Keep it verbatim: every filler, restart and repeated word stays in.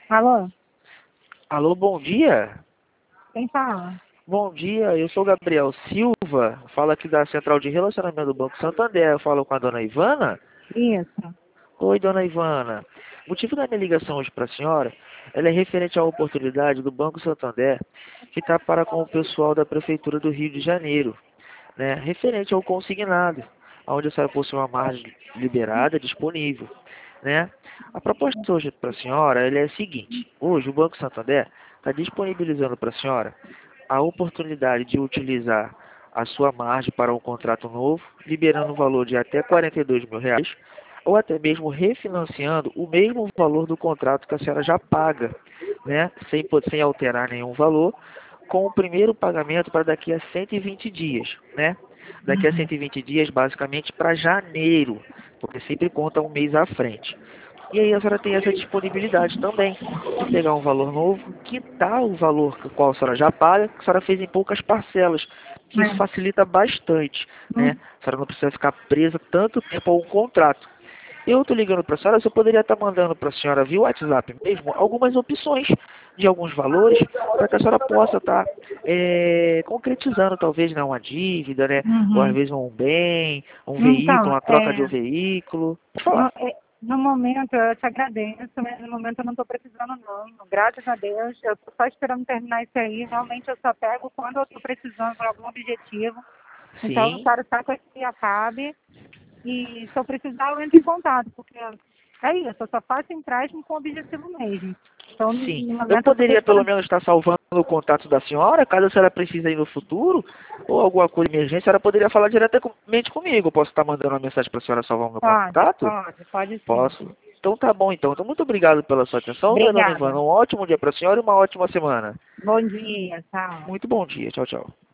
Alô? Alô, bom dia. Quem fala? Bom dia, eu sou Gabriel Silva, falo aqui da Central de Relacionamento do Banco Santander. Eu falo com a dona Ivana. Isso. Oi, dona Ivana. O motivo da minha ligação hoje para a senhora, ela é referente à oportunidade do Banco Santander, que está para com o pessoal da Prefeitura do Rio de Janeiro, né? Referente ao consignado, onde a senhora possui uma margem liberada disponível, né? A proposta hoje para a senhora ela é a seguinte: hoje o Banco Santander está disponibilizando para a senhora a oportunidade de utilizar a sua margem para um contrato novo, liberando um valor de até quarenta e dois mil reais, ou até mesmo refinanciando o mesmo valor do contrato que a senhora já paga, né? Sem, sem alterar nenhum valor, com o primeiro pagamento para daqui a cento e vinte dias, né? Daqui a cento e vinte dias, basicamente para janeiro, porque sempre conta um mês à frente. E aí a senhora tem essa disponibilidade também de pegar um valor novo, quitar o valor que qual a senhora já paga, que a senhora fez em poucas parcelas, que isso É. facilita bastante, né? Hum, A senhora não precisa ficar presa tanto tempo a um contrato. Eu estou ligando para a senhora, eu poderia estar mandando para a senhora via WhatsApp mesmo algumas opções de alguns valores para que a senhora possa estar é, concretizando talvez, né, uma dívida, né? Ou às uhum. vezes um bem, um veículo, Então, uma troca de um é, veículo. Pode no, falar. é, no momento eu te agradeço, mas no momento eu não estou precisando não. Graças a Deus, eu estou só esperando terminar isso aí. Realmente eu só pego quando eu estou precisando por algum objetivo. Então eu Sim. quero estar com esse que acabe. E se eu precisar, eu entro em contato, porque é isso, eu só faço empréstimo com objetivo mesmo. Então, Sim. no Eu momento eu só estou poderia pelo esperando. menos estar salvando o contato da senhora, caso a senhora precise aí no futuro, ou alguma coisa de emergência, a senhora poderia falar diretamente comigo. Eu posso estar mandando uma mensagem para a senhora salvar o meu Pode, contato? pode, pode sim. Posso. Então tá bom então. Então muito obrigado pela sua atenção, né, dona Ivana? Obrigada. Um ótimo dia para a senhora e uma ótima semana. Bom dia, tchau. Muito bom dia. Tchau, tchau.